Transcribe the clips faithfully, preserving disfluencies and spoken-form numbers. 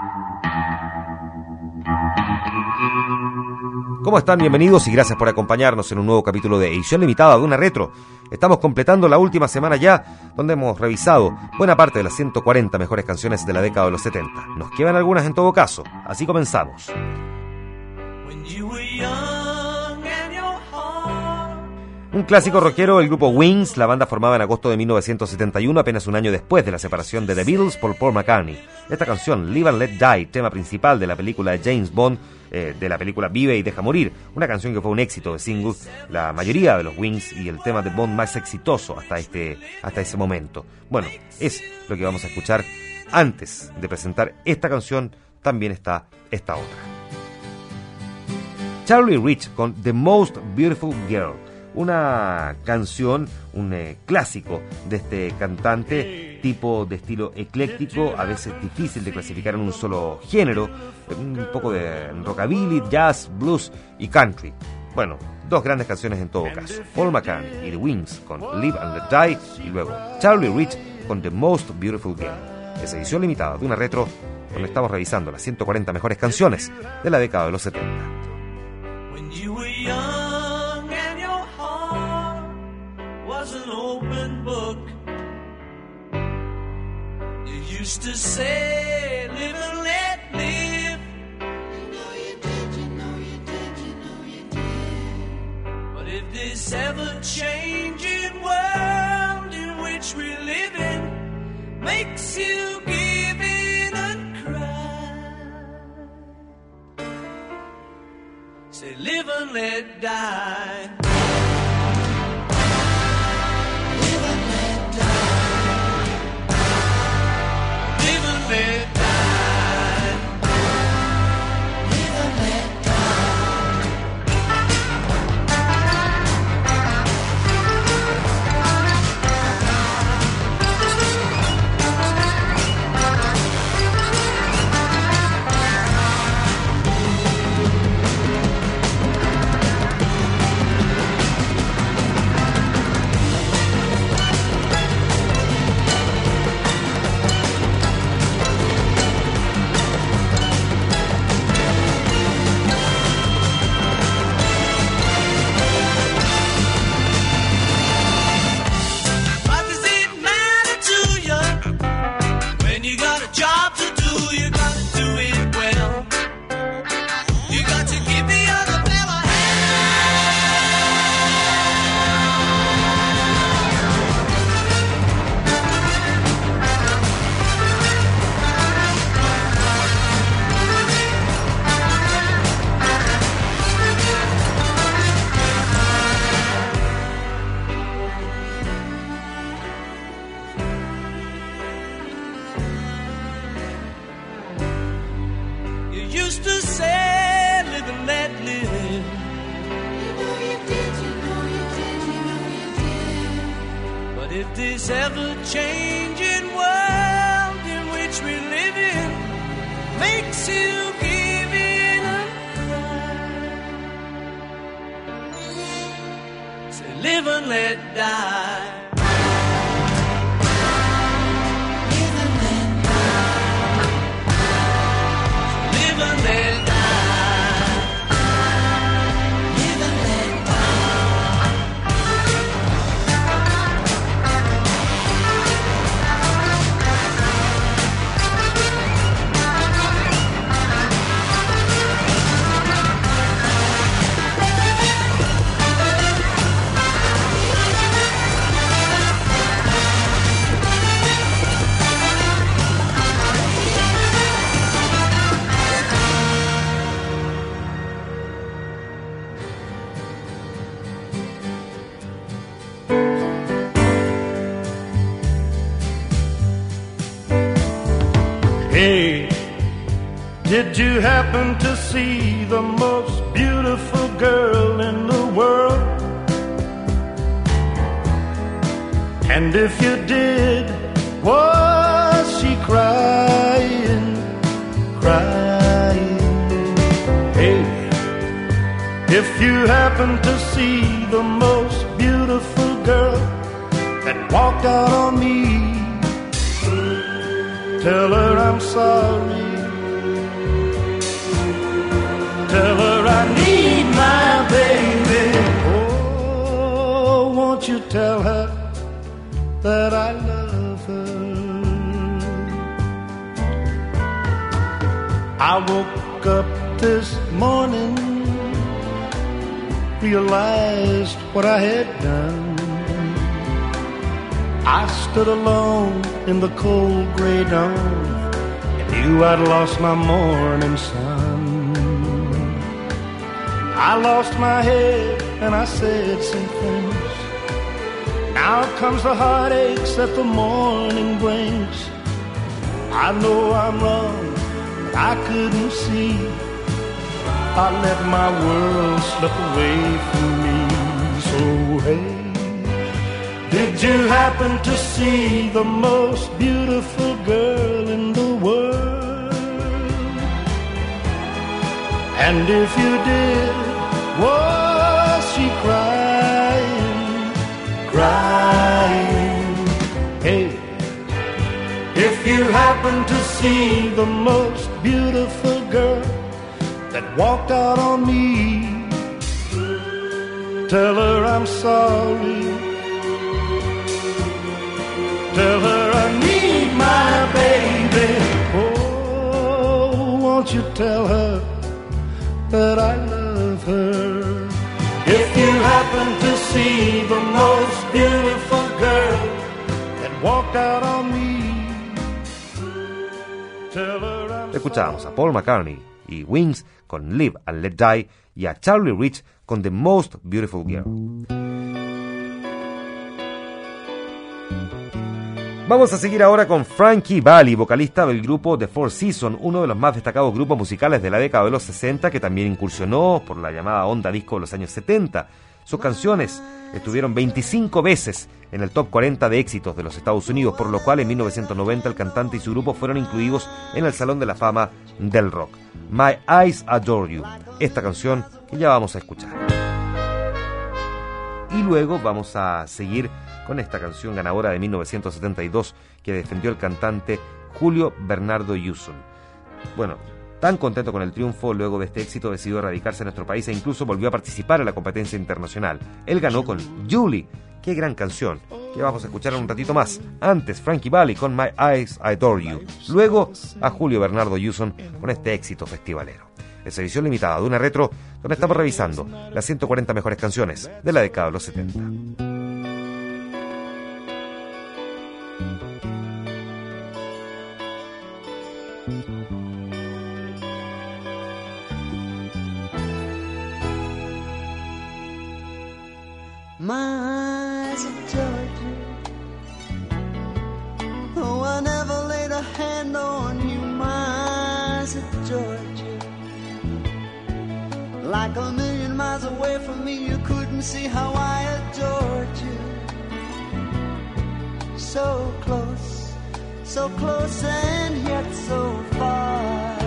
¿Cómo están? Bienvenidos y gracias por acompañarnos en un nuevo capítulo de edición limitada de Una Retro. Estamos completando la última semana ya, donde hemos revisado buena parte de las ciento cuarenta mejores canciones de la década de los setenta. Nos quedan algunas en todo caso, así comenzamos. Un clásico rockero, el grupo Wings, la banda formada en agosto de mil novecientos setenta y uno, apenas un año después de la separación de The Beatles por Paul McCartney. Esta canción, Live and Let Die, tema principal de la película de James Bond, eh, de la película Vive y Deja Morir, una canción que fue un éxito de single, la mayoría de los Wings y el tema de Bond más exitoso hasta, este, hasta ese momento. Bueno, es lo que vamos a escuchar. Antes de presentar esta canción, también está esta otra. Charlie Rich con The Most Beautiful Girl. Una canción, un eh, clásico de este cantante, tipo de estilo ecléctico, a veces difícil de clasificar en un solo género, un poco de rockabilly, jazz, blues y country. Bueno, dos grandes canciones en todo caso, Paul McCartney y The Wings con Live and Let Die, y luego Charlie Rich con The Most Beautiful Girl. Es edición limitada de Una Retro, donde estamos revisando las ciento cuarenta mejores canciones de la década de los setenta. An open book. You used to say, live and let live. You know you did, you know you did, you know you did. But if this ever-changing world in which we live in makes you give in and cry, say, live and let die. This ever-changing world in which we live in makes you give in and cry. Say, live and let die. Live and let die. Live and let die. Hey, did you happen to see the most beautiful girl in the world? And if you did, was she crying, crying? Hey, if you happen to see the most beautiful girl that walked out on me, tell her I'm sorry, I woke up this morning, realized what I had done. I stood alone in the cold gray dawn and knew I'd lost my morning sun. I lost my head and I said some things. Now comes the heartaches that the morning brings. I know I'm wrong, but I couldn't see. I let my world slip away from me. So hey, did you happen to see the most beautiful girl in the world? And if you did, was she crying, crying? Hey, if you happen to see the most beautiful girl that walked out on me, tell her I'm sorry. Tell her I need my baby. Oh, won't you tell her that I love her? If you happen to see the most beautiful girl that walked out on me, tell her I'm Escuchamos a Paul McCartney y Wings con Live and Let Die y a Charlie Rich con The Most Beautiful Girl. Vamos a seguir ahora con Frankie Valli, vocalista del grupo The Four Seasons, uno de los más destacados grupos musicales de la década de los sesenta, que también incursionó por la llamada onda disco de los años setenta. Sus canciones estuvieron veinticinco veces en el top cuarenta de éxitos de los Estados Unidos, por lo cual en mil novecientos noventa el cantante y su grupo fueron incluidos en el Salón de la Fama del Rock. My Eyes Adore You, esta canción que ya vamos a escuchar. Y luego vamos a seguir con esta canción ganadora de mil novecientos setenta y dos que defendió el cantante Julio Bernardo Hewson. Bueno, tan contento con el triunfo, luego de este éxito decidió radicarse en nuestro país e incluso volvió a participar en la competencia internacional. Él ganó con Julie, qué gran canción, que vamos a escuchar en un ratito más. Antes, Frankie Valli con My Eyes Adore You. Luego, a Julio Bernardo Hewson con este éxito festivalero. Es edición limitada de una retro donde estamos revisando las ciento cuarenta mejores canciones de la década de los setenta. My eyes adored you. Oh, I never laid a hand on you. My eyes adored you. Like a million miles away from me, you couldn't see how I adored you. So close, so close and yet so far.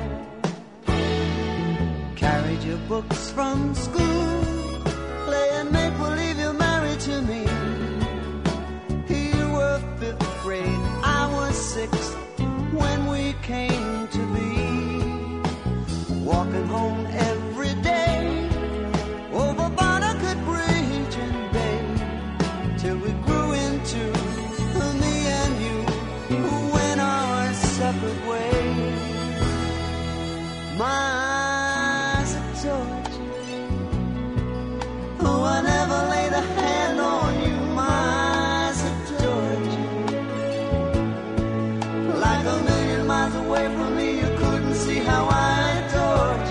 Carried your books from school, playing make-believe you're married to me. You were fifth grade, I was sixth when we came to be. Walking home every day over Barnegat Bridge and Bay, till we grew into me and you, who went our separate ways. My eyes adored you. Oh, I never laid a hand on you. My eyes adored you. Like a million miles away from me, you couldn't see how I adored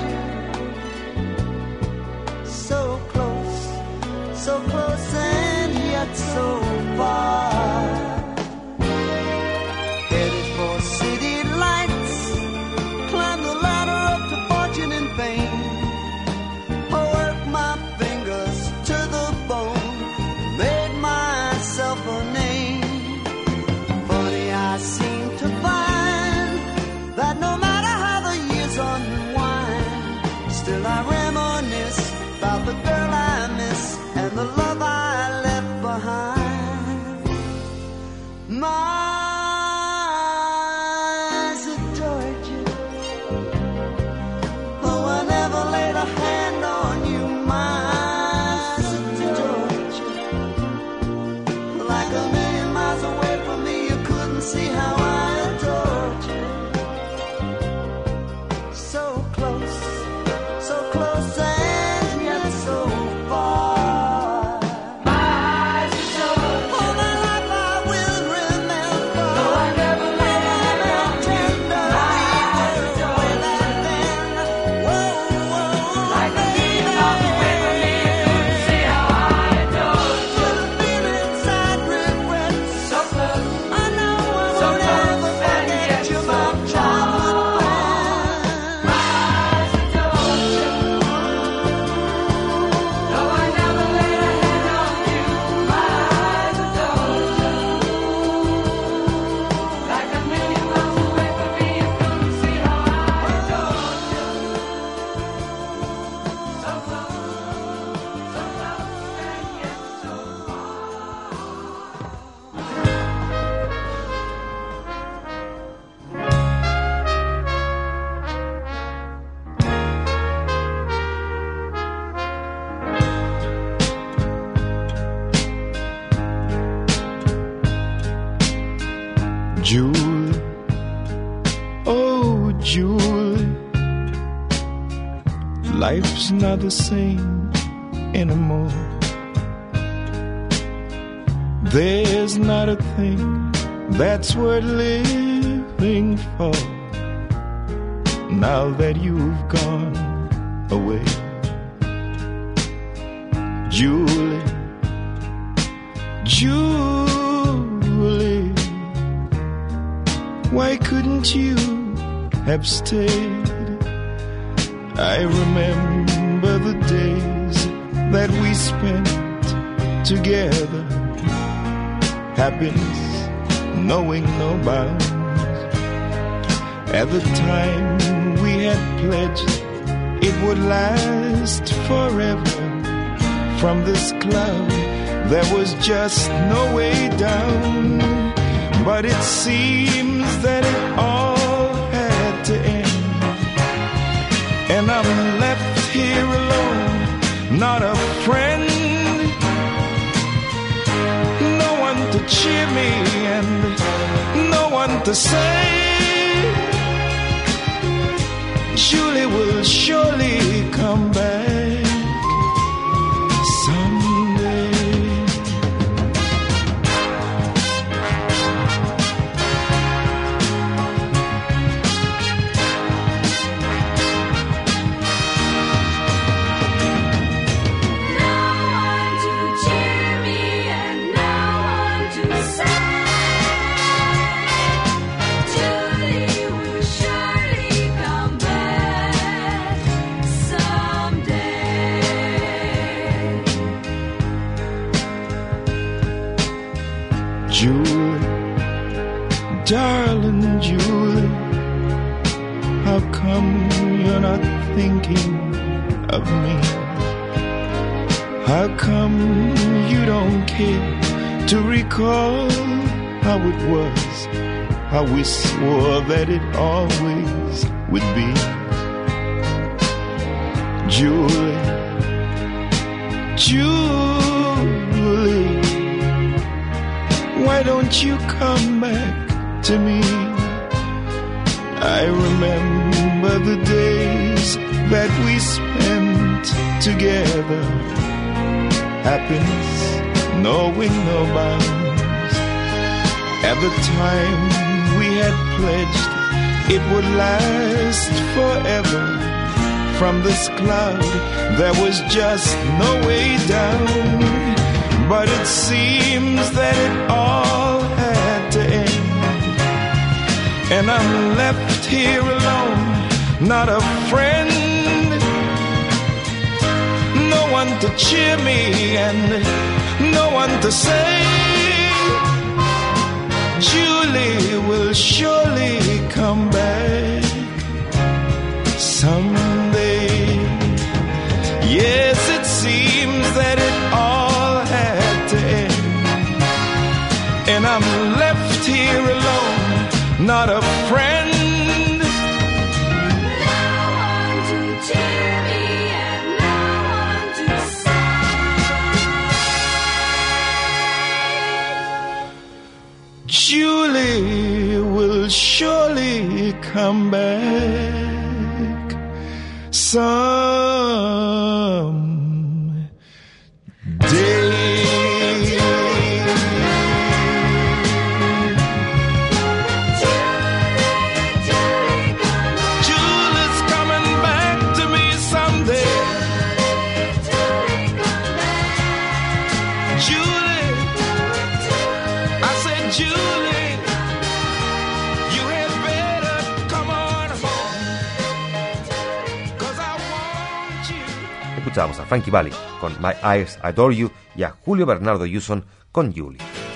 you. So close, so close and yet so far. Headed for city lights, climbed the ladder up to fortune and fame. Worked my fingers to the bone, made myself a name. Funny, I seem to find that no matter how the years unwind, still I reminisce about the girl I miss and the love I left behind. Julie, life's not the same anymore. There's not a thing that's worth living for now that you've gone away. Julie, Julie, why couldn't you have stayed? I remember the days that we spent together, happiness knowing no bounds. At the time we had pledged it would last forever. From this cloud there was just no way down. But it seems that it all had to end, and I'm left here alone, not a friend, no one to cheer me and no one to say Julie will surely come back someday. Julie, darling Julie, how come you're not thinking of me? How come you don't care to recall how it was, how we swore that it always would be? Julie, Julie, why don't you come back to me? I remember the days that we spent together, happiness knowing no bounds. At the time we had pledged it would last forever. From this cloud there was just no way down. But it seems that it all had to end, and I'm left here alone, not a friend, no one to cheer me and no one to say Julie will surely come back someday. Yes, it seems that it all had to end, and I'm left here alone, not a friend, No one to cheer me and no one to say Julie will surely come back some day. Julie's coming back to me someday. Julie, I said Julie, you had better come on home, 'cause I want you. Escuchamos a Frankie Valli con My Eyes Adore You y a Julio Bernardo Hewson con Julie.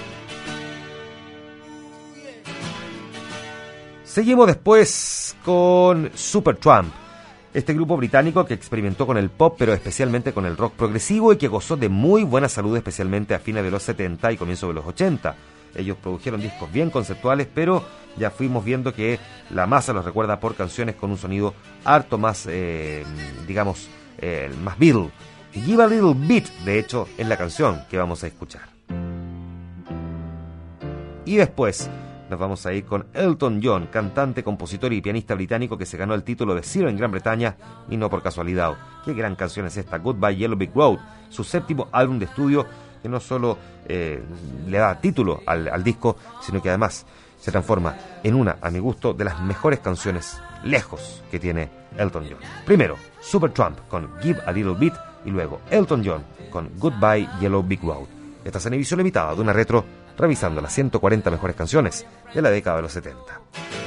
Seguimos después con Supertramp, este grupo británico que experimentó con el pop, pero especialmente con el rock progresivo, y que gozó de muy buena salud, especialmente a fines de los setenta y comienzos de los ochenta. Ellos produjeron discos bien conceptuales, pero ya fuimos viendo que la masa los recuerda por canciones con un sonido harto más, eh, digamos, eh, más Beatle. Give a Little Bit, de hecho, es la canción que vamos a escuchar. Y después, nos vamos a ir con Elton John, cantante, compositor y pianista británico que se ganó el título de Ciro en Gran Bretaña y no por casualidad. Qué gran canción es esta, Goodbye Yellow Brick Road, su séptimo álbum de estudio que no solo eh, le da título al, al disco, sino que además se transforma en una, a mi gusto, de las mejores canciones lejos que tiene Elton John. Primero, Supertramp con Give a Little Bit y luego Elton John con Goodbye Yellow Brick Road. Esta es en edición limitada de una retro revisando las ciento cuarenta mejores canciones de la década de los setenta.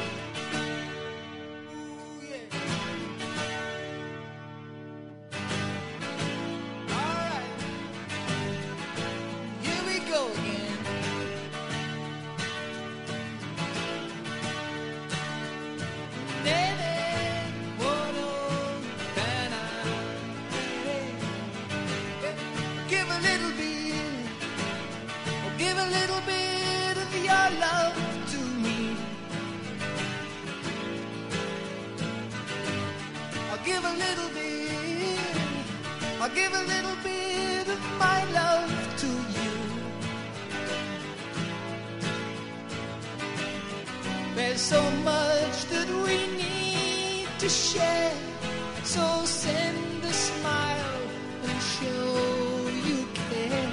There's so much that we need to share, so send a smile and show you care.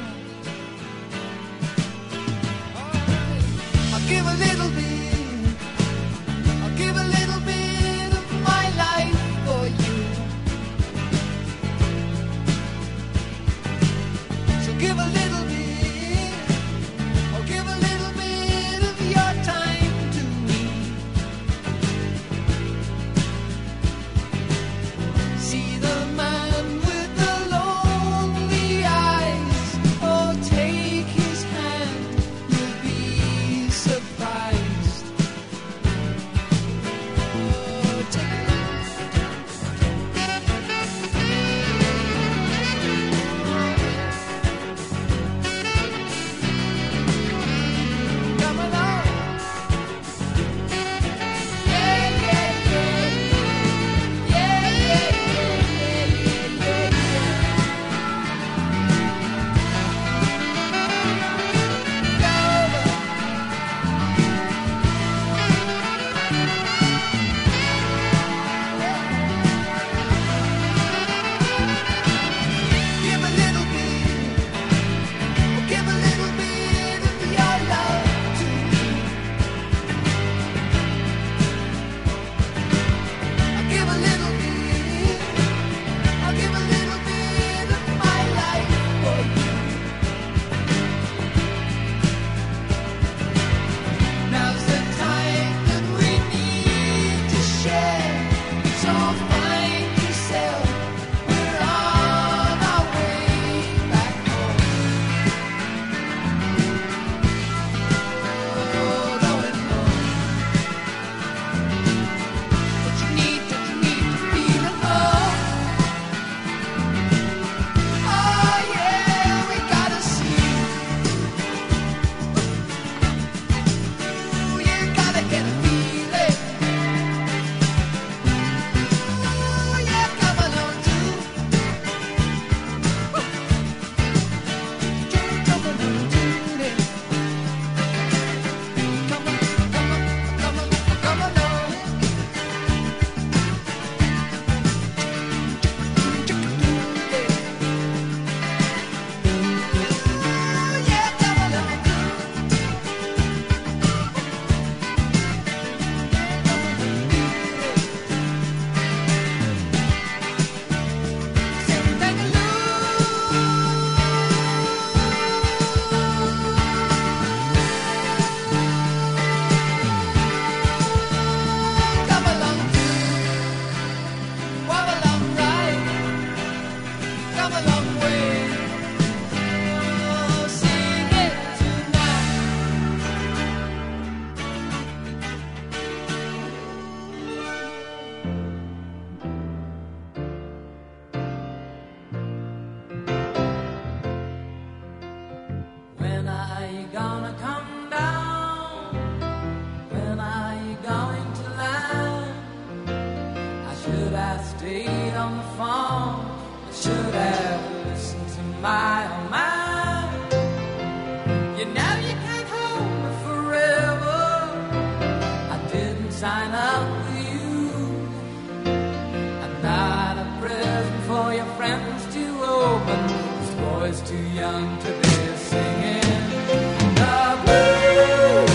Alright, I'll give a little bit, I'll give a little bit of my life for you. So give a little bit, I'll give a little bit of your time. You know you can't hold me forever. young to be singing the blues.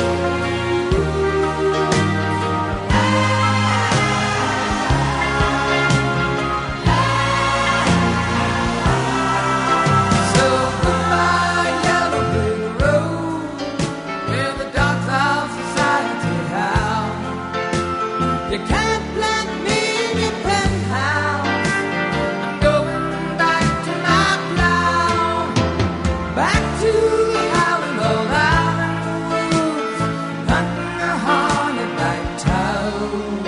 So goodbye, yellow brick road, where the dogs of society howl. You can't plant me in your penthouse. I'm going back to my plow, back to the howling old island woods, hunting a hornet-back toad.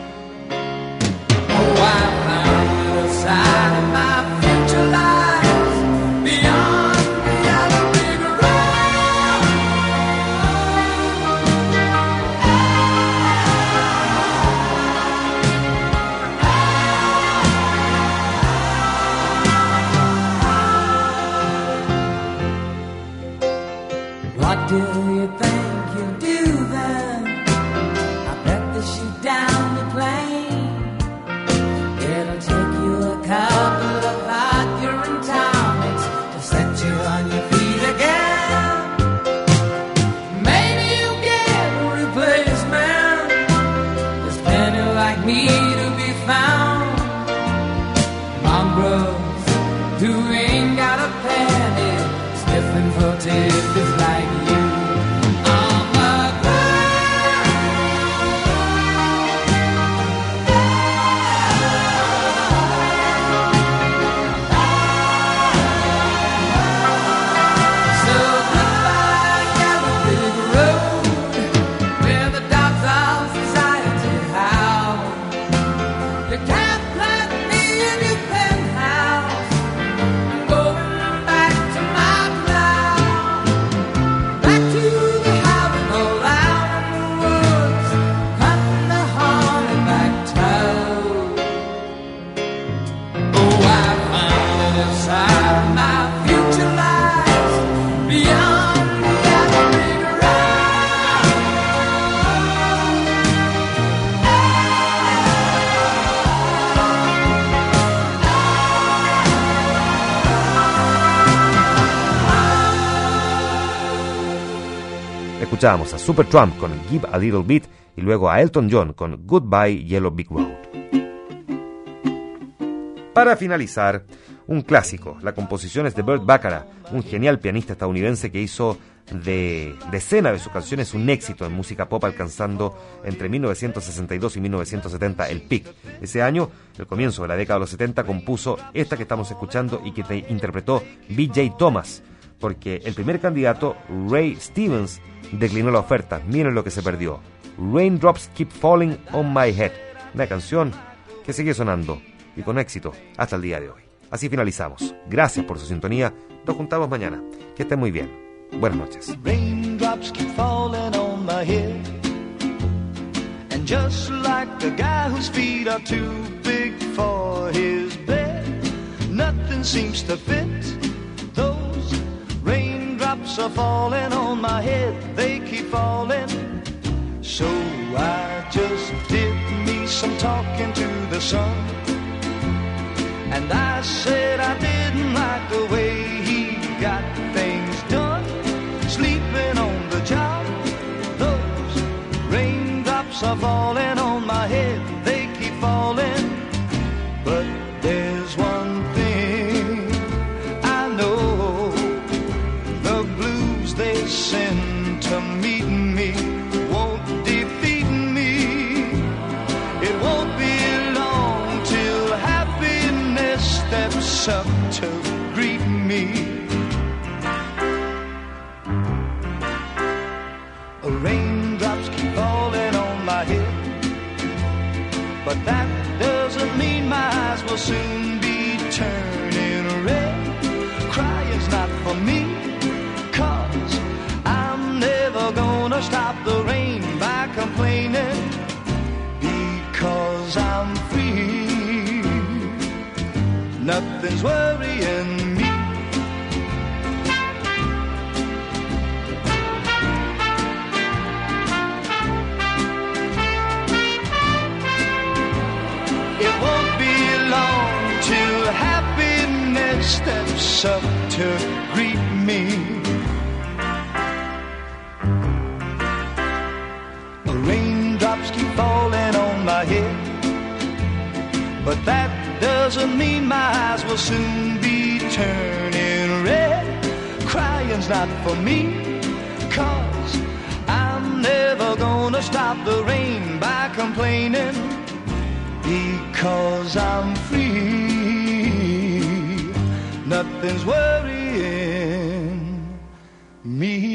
Oh, I found a side of my future lies beyond the yellow brick road. What do you think you'll do then? I bet they shoot down the plane. It'll take you a couple of hot urine tonics to set you on your feet again. Maybe you'll get a replacement. There's plenty like me to be found. Mongrels who ain't got a penny, sniffing for tips like you. On the ground. So goodbye, yellow brick road, where the dogs of society howl. You can't plant me in your penthouse. I'm going back to my plow, back to the howling old island woods, hunting the hornet-back toad. Oh, I found a side of my future lies beyond the yellow brick road. Escuchábamos a Supertramp con Give a Little Bit y luego a Elton John con Goodbye Yellow Brick Road. Para finalizar, un clásico. La composición es de Burt Bacharach, un genial pianista estadounidense que hizo de decenas de sus canciones un éxito en música pop, alcanzando entre mil novecientos sesenta y dos y mil novecientos setenta el pic. Ese año, el comienzo de la década de los setenta, compuso esta que estamos escuchando y que te interpretó B J Thomas, porque el primer candidato, Ray Stevens, declinó la oferta. Miren lo que se perdió. Raindrops Keep Falling on My Head, una canción que sigue sonando y con éxito hasta el día de hoy. Así finalizamos. Gracias por su sintonía. Nos juntamos mañana. Que estén muy bien. Buenas noches. Raindrops keep falling on my head, and just like the guy whose feet are too big for his bed, nothing seems to fit. Those raindrops are falling on my head, they keep falling. So I just did me some talking to the sun, and I said I didn't like the way he got things done, sleeping on the job. Those raindrops are falling on my head, they keep falling. But there's one thing I know, the blues they send to meet me won't defeat me. It won't be long till happiness steps up to greet me. Raindrops keep falling on my head, but that doesn't mean my eyes will soon be turning red. Crying's not for me, 'cause I'm never gonna stop the rain by complaining, because I'm free. Nothing's worrying me. It won't be long till happiness steps up to greet me. The raindrops keep falling on my head, but that doesn't mean my eyes will soon be turning red. Crying's not for me, 'cause I'm never gonna stop the rain by complaining, because I'm free. Nothing's worrying me.